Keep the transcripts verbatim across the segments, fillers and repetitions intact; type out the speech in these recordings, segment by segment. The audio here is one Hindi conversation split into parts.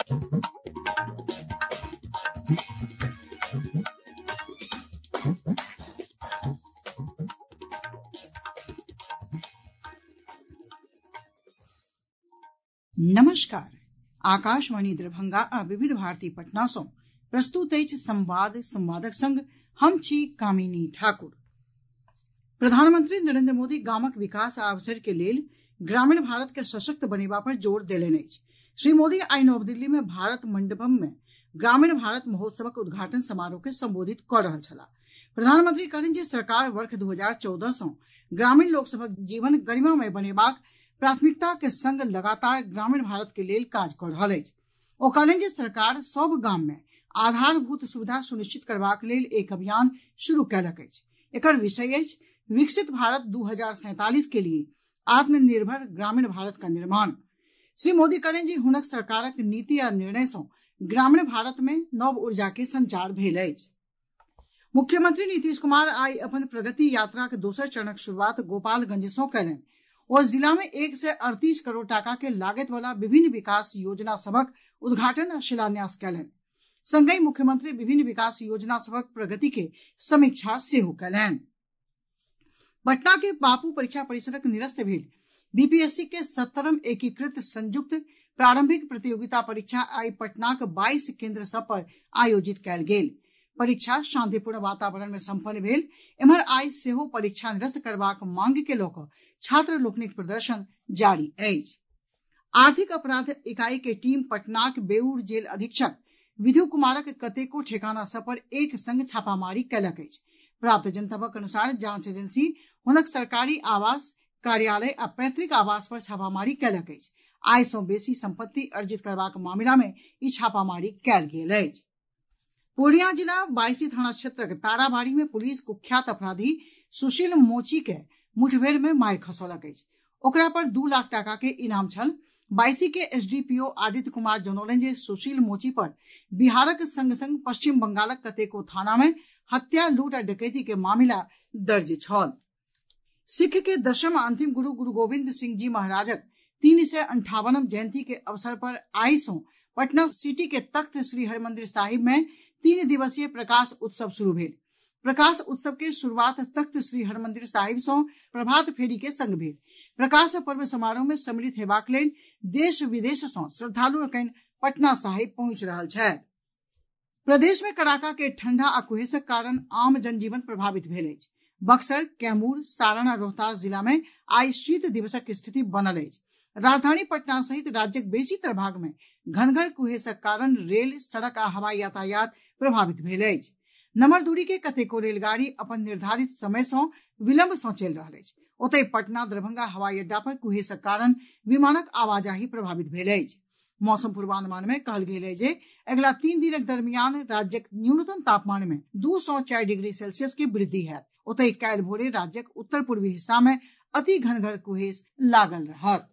नमस्कार। आकाशवाणी दरभंगा आ विविध भारती पटना सँ प्रस्तुत अछि संवाद संवादक संग हम छी कामिनी ठाकुर। प्रधानमंत्री नरेंद्र मोदी गामक विकास आ अवसर के लेल ग्रामीण भारत के सशक्त बनेबा पर जोर देलनि अछि। श्री मोदी आइ नव दिल्ली में भारत मंडपम में ग्रामीण भारत महोत्सवक उद्घाटन समारोह के संबोधित कऽ रहल छलाह। प्रधानमंत्री कहलनि जे सरकार वर्ष दू हजार चौदह सँ ग्रामीण लोक सभक जीवन गरिमामय बनेबाक प्राथमिकता के संग लगातार ग्रामीण भारत के लेल काज कऽ रहल अछि। ओ कहलनि जे सरकार सभ गाम में आधारभूत सुविधा सुनिश्चित करबाक लेल एक अभियान शुरू कयलक अछि। एकर विषय अछि विकसित भारत दू हजार सैंतालीस के लिए आत्मनिर्भर ग्रामीण भारत का निर्माण। श्री मोदी कहलनि जे हुनक सरकारक नीति आ निर्णय सँ ग्रामीण भारत में नव ऊर्जा के संचार भेल अछि। मुख्यमंत्री नीतीश कुमार आइ अपन प्रगति यात्राक दोसर चरणक शुरुआत गोपालगंज सँ कयलनि। ओ जिला में एक सय अड़तीस करोड़ टाका के लागत वाला विभिन्न विकास योजना सभक उद्घाटन आ शिलान्यास कयलनि। संगहि मुख्यमंत्री विभिन्न विकास योजना सभक प्रगति के समीक्षा सेहो कयलनि। पटना के बापू परीक्षा परिसरक निरस्त भेल बीपीएससी के सत्तरम एकीकृत संयुक्त प्रारंभिक प्रतियोगिता परीक्षा आइ पटनाक बाईस केंद्र सभ पर आयोजित कयल गेल। परीक्षा शांतिपूर्ण वातावरण में संपन्न भेल। एम्हर आइ सेहो परीक्षा निरस्त करबाक मांग के लऽ कऽ छात्र लोकनिक प्रदर्शन जारी अछि। आर्थिक अपराध इकाई के टीम पटनाक बेउर जेल अधीक्षक विधु कुमारक कतेको ठेकाना सभ पर एक संग छापामारी कयलक अछि। प्राप्त जनतबक अनुसार जांच एजेंसी हुनक सरकारी आवास, कार्यालय आ पैतृक आवास पर छापामारी कयलक अछि। आय सँ बेसी संपत्ति अर्जित करबाक मामिला में ई छापामारी कयल गेल अछि। पूर्णिया जिला बायसी थाना क्षेत्रक ताराबाड़ी में पुलिस कुख्यात अपराधी सुशील मोची के मुठभेड़ में मारि खसौलक अछि। ओकरा पर दू लाख टाका के इनाम छल। बायसी के एसडीपीओ आदित्य कुमार जनौलनि जे सुशील मोची पर बिहारक संग संग पश्चिम बंगालक कतेको थाना में हत्या, लूट आ डकैती के मामिला दर्ज छल। सिख के दशम अंतिम गुरु गुरु गोविंद सिंह जी महाराजक तीन सय अंठावनम जयंती के अवसर पर आइ सँ पटना सिटी के तख्त श्री हरिमंदिर साहिब में तीन दिवसीय प्रकाश उत्सव शुरू भेल। प्रकाश उत्सव के शुरुआत तख्त श्री हरिमंदिर साहिब सँ प्रभात फेरी के संग भेल। प्रकाश पर्व समारोह में सम्मिलित हेबाक लेल देश विदेश सँ श्रद्धालु लोकनि पटना साहिब पहुंचि रहल छथि। प्रदेश में कड़ाका के ठंडा आ कुहेसक कारण आम जनजीवन प्रभावित भेल अछि। बक्सर, कैमूर, सारण आ रोहतास जिला में आइ शीत दिवसक स्थिति बनल अछि। राजधानी पटना सहित राज्यक बेसीतर भाग में घनघर कुहेसक कारण रेल, सड़क आ हवाई यातायात प्रभावित भेल अछि। नम्हर दूरी के कतेको रेलगाड़ी अपन निर्धारित समय सँ विलंब सँ चलि रहल अछि। ओतहि पटना दरभंगा हवाई अड्डा पर कुहेसक कारण विमानक आवाजाही प्रभावित भेल अछि। मौसम पूर्वानुमान में कहल गेल अछि जे अगिला तीन दिनक दरमियान राज्यक न्यूनतम तापमान में दू सँ चारि डिग्री सेल्सियस के वृद्धि होयत। ओतहि काल्हि भोरे राज्यक उत्तर पूर्वी हिस्सा में अति घनघर कुहेस लागल रहत।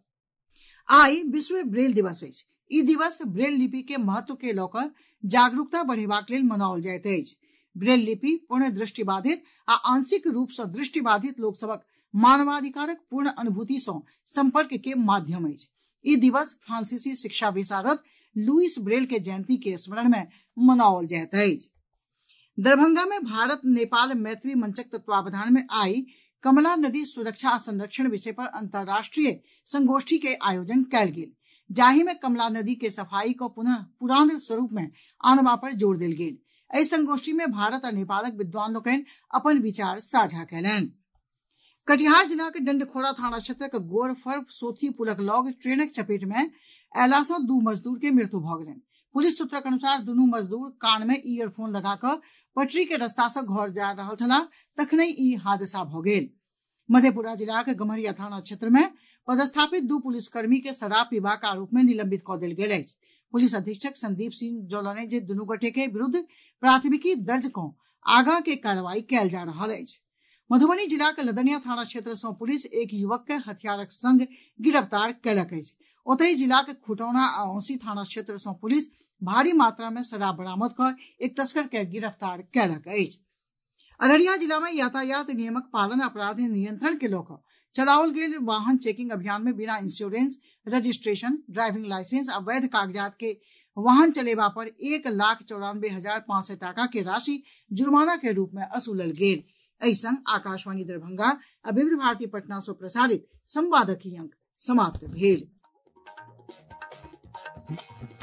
आइ विश्व ब्रेल दिवस अछि। ई दिवस ब्रेल लिपि के महत्व के लऽ कऽ जागरूकता बढ़ेबाक लेल मनाओल जाइत अछि। ब्रेल लिपि पूर्ण दृष्टिबाधित आ आंशिक रूप सँ दृष्टिबाधित लोक सभक मानवाधिकारक पूर्ण अनुभूति सँ संपर्क के माध्यम अछि। ई दिवस फ्रांसीसी शिक्षा विशारद लुईस ब्रेल के जयंती के स्मरण में मनाओल जाइत अछि। दरभंगा में भारत नेपाल मैत्री मंचक तत्वावधान में आइ कमला नदी सुरक्षा आ संरक्षण विषय पर अंतर्राष्ट्रीय संगोष्ठी के आयोजन कयल गेल, जाहि में कमला नदी के सफाई को पुनः पुरान स्वरूप में आनबा पर जोर देल गेल। एहि संगोष्ठी में भारत आ नेपालक विद्वान लोकनि अपन विचार साझा कयलनि। कटिहार जिला के डंडखोरा थाना क्षेत्रक गोरफर सोथी पुलक लग ट्रेनक चपेट में अयला सँ दू मजदूर के मृत्यु भऽ गेलनि। पुलिस सूत्रक अनुसार दुनू मजदूर कान में ईयरफोन लगा कऽ पटरी के रस्ता सँ घर जा रहल छलाह, तखनहि ई हादसा भऽ गेल। मधेपुरा जिलाक गम्हरिया थाना क्षेत्र में पदस्थापित दू पुलिसकर्मी के शराब पीबाक आरोप में निलंबित कऽ देल गेल अछि। पुलिस अधीक्षक संदीप सिंह जनौलनि जे दुनू गोटे के विरुद्ध प्राथमिकी दर्ज कऽ आगां के कार्रवाई कयल जा रहल अछि। मधुबनी जिलाक लदनिया थाना क्षेत्र सँ पुलिस एक युवक के हथियारक संग गिरफ्तार कयलक अछि। ओतहि जिलाक खुटौना आ औंसी थाना क्षेत्र सँ पुलिस भारी मात्रा में शराब बरामद कऽ एक तस्कर के गिरफ्तार कयलक अछि। अररिया जिला में यातायात नियमक पालन अपराध नियंत्रण के लऽ कऽ चलाओल गेल वाहन चेकिंग अभियान में बिना इंश्योरेंस, रजिस्ट्रेशन, ड्राइविंग लाइसेंस आ वैध कागजात के वाहन चलेबा पर एक लाख चौरानवे हजार पांच सय टाका के राशि जुर्माना के रूप में असुलल गेल। एहि संग आकाशवाणी दरभंगा आ विविध भारती पटना सँ प्रसारित संवादक ई अंक समाप्त भेल।